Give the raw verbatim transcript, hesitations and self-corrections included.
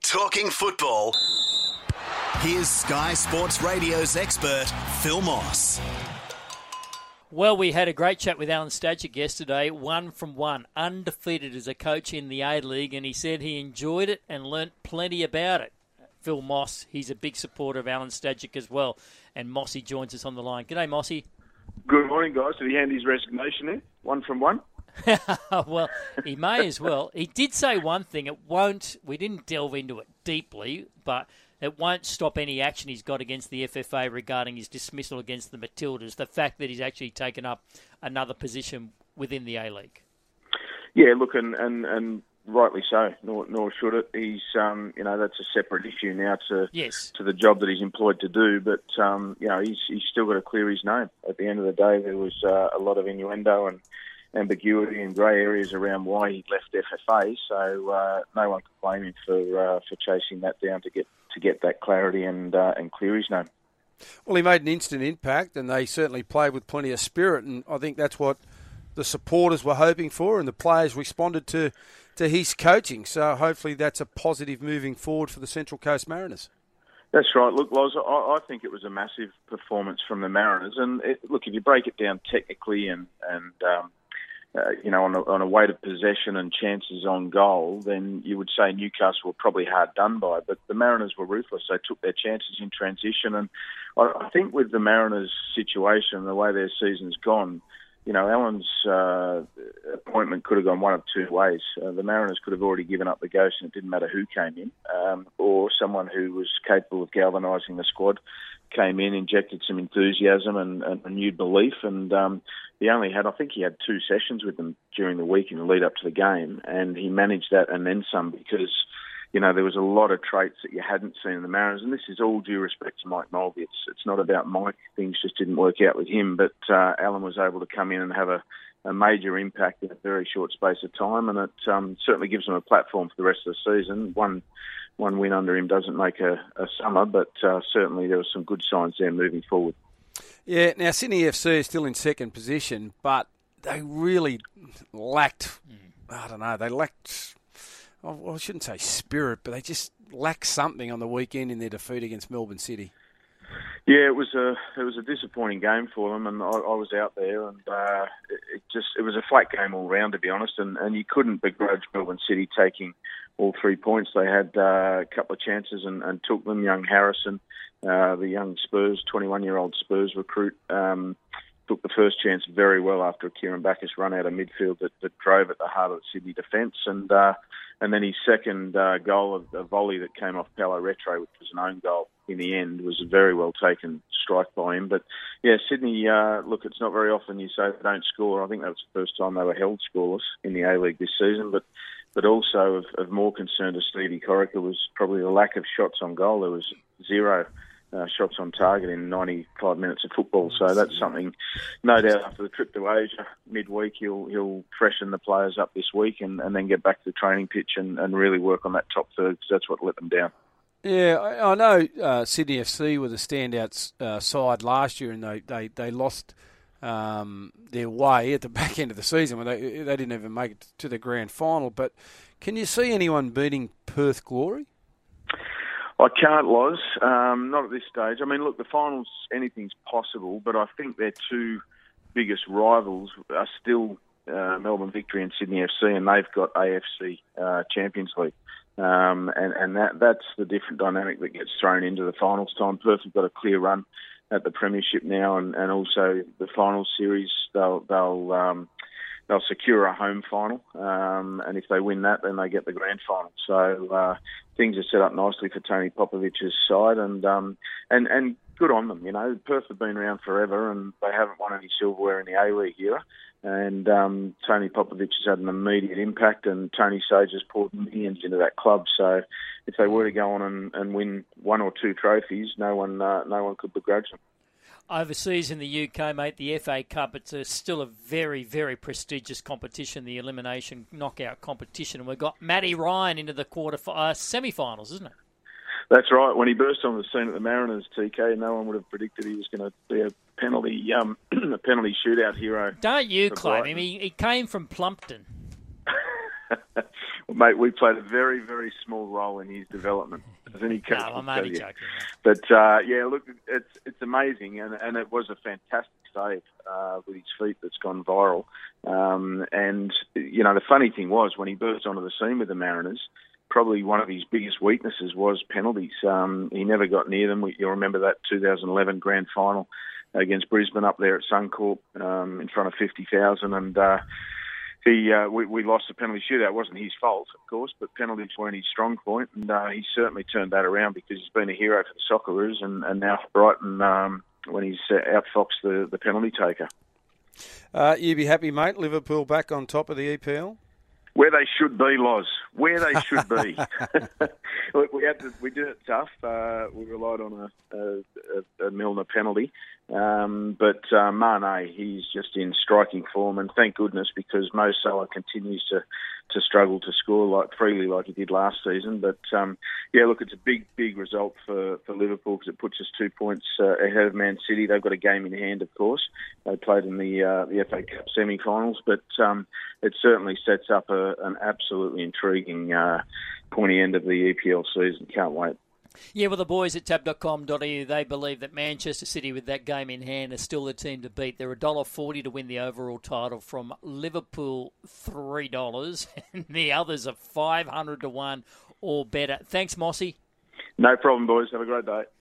Talking football. Here's Sky Sports Radio's expert, Phil Moss. Well, we had a great chat with Alen Stajcic yesterday, one from one, undefeated as a coach in the A-League, and he said he enjoyed it and learnt plenty about it. Phil Moss, he's a big supporter of Alen Stajcic as well, and Mossy joins us on the line. G'day, Mossy. Good morning, guys. Did he hand his resignation in? One from one? Well, he may as well. He did say one thing. It won't, we didn't delve into it deeply, but it won't stop any action he's got against the F F A regarding his dismissal against the Matildas, the fact that he's actually taken up another position within the A-League. Yeah, look, and, and, and rightly so, nor, nor should it. He's, um, you know, that's a separate issue now to yes. to the job that he's employed to do, but, um, you know, he's, he's still got to clear his name. At the end of the day, there was uh, a lot of innuendo and ambiguity and grey areas around why he left F F A, so uh, no one can blame him for uh, for chasing that down to get to get that clarity and uh, and clear his name. Well, he made an instant impact, and they certainly played with plenty of spirit, and I think that's what the supporters were hoping for, and the players responded to, to his coaching. So hopefully that's a positive moving forward for the Central Coast Mariners. That's right. Look, Loz, I, I think it was a massive performance from the Mariners, and it, look, if you break it down technically and and um, Uh, you know, on a, on a weight of possession and chances on goal, then you would say Newcastle were probably hard done by. But the Mariners were ruthless. They took their chances in transition. And I, I think with the Mariners' situation, the way their season's gone, you know, Alan's uh, appointment could have gone one of two ways. Uh, the Mariners could have already given up the ghost and it didn't matter who came in, um, or someone who was capable of galvanising the squad came in, injected some enthusiasm and, and renewed belief, and um, he only had, I think he had two sessions with them during the week in the lead up to the game, and he managed that and then some because, you know, there was a lot of traits that you hadn't seen in the Mariners, and this is all due respect to Mike Mulvey. It's, it's not about Mike, things just didn't work out with him, but uh, Alan was able to come in and have a, a major impact in a very short space of time, and it um, certainly gives him a platform for the rest of the season. One One win under him doesn't make a, a summer, but uh, certainly there were some good signs there moving forward. Yeah, now Sydney F C is still in second position, but they really lacked, I don't know, they lacked, well, I shouldn't say spirit, but they just lacked something on the weekend in their defeat against Melbourne City. Yeah, it was a it was a disappointing game for them, and I, I was out there, and uh, it, it just it was a flat game all round, to be honest, and, and you couldn't begrudge Melbourne City taking all three points. They had uh, a couple of chances and, and took them. Young Harrison, uh, the young Spurs, twenty-one-year-old Spurs recruit, um, took the first chance very well after a Kieran Backus run out of midfield that, that drove at the heart of the Sydney defence, and uh, and then his second uh, goal, a volley that came off Paolo Retro, which was an own goal in the end, was a very well taken strike by him. But yeah, Sydney, uh, look, it's not very often you say they don't score. I think that was the first time they were held scoreless in the A-League this season, but But also of, of more concern to Stevie Corica was probably the lack of shots on goal. There was zero uh, shots on target in ninety-five minutes of football. So that's something, no doubt, after the trip to Asia midweek, he'll he'll freshen the players up this week and, and then get back to the training pitch and, and really work on that top third, because that's what let them down. Yeah, I, I know uh, Sydney F C were the standout uh, side last year, and they, they, they lost Um, their way at the back end of the season when they they didn't even make it to the grand final. But can you see anyone beating Perth Glory? I can't, Loz. Um, not at this stage. I mean, look, the finals, anything's possible, but I think their two biggest rivals are still uh, Melbourne Victory and Sydney F C, and they've got A F C uh, Champions League. Um, and and that that's the different dynamic that gets thrown into the finals time. Perth have got a clear run at the premiership now, and, and also the final series. They'll they'll um, they'll secure a home final, um, and if they win that, then they get the grand final. So uh, things are set up nicely for Tony Popovich's side, and um, and and good on them. You know, Perth have been around forever, and they haven't won any silverware in the A-League era. And um, Tony Popovich has had an immediate impact, and Tony Sage has poured millions into that club. So if they were to go on and, and win one or two trophies, no one uh, no one could begrudge them. Overseas in the U K, mate, the F A Cup, it's a, still a very, very prestigious competition, the elimination knockout competition. And we've got Matty Ryan into the quarter uh, semi-finals, isn't it? That's right. When he burst on the scene at the Mariners, T K, no one would have predicted he was going to be a penalty um, a penalty shootout hero. Don't you claim him? He, he came from Plumpton. Mate, we played a very, very small role in his development. As any coach no, will I'm tell only you. joking. But uh, yeah, look, it's it's amazing, and, and it was a fantastic save uh, with his feet that's gone viral. Um, and you know, the funny thing was when he burst onto the scene with the Mariners, probably one of his biggest weaknesses was penalties. Um, he never got near them. You'll remember that two thousand eleven grand final against Brisbane up there at Suncorp um, in front of fifty thousand, and. Uh, He, uh, we, we lost the penalty shootout. It wasn't his fault, of course, but penalties weren't his strong point, and uh, he certainly turned that around because he's been a hero for the Socceroos, and, and now for Brighton um, when he's uh, outfoxed the, the penalty taker. Uh, you'd be happy, mate, Liverpool back on top of the E P L? Where they should be, Loz. Where they should be. Look, we had to, we did it tough. Uh, we relied on a, a, a Milner penalty. Um, but uh, Mane, he's just in striking form, and thank goodness, because Mo Salah continues to, to struggle to score like freely like he did last season. But um, yeah, look, it's a big, big result for, for Liverpool because it puts us two points uh, ahead of Man City. They've got a game in hand, of course. They played in the uh, the F A Cup semi-finals, but um, it certainly sets up a, an absolutely intriguing uh, pointy end of the E P L season. Can't wait. Yeah, well, the boys at tab dot com dot a u, they believe that Manchester City, with that game in hand, are still the team to beat. They're one dollar forty to win the overall title from Liverpool, three dollars, and the others are five hundred to one or better. Thanks, Mossy. No problem, boys. Have a great day.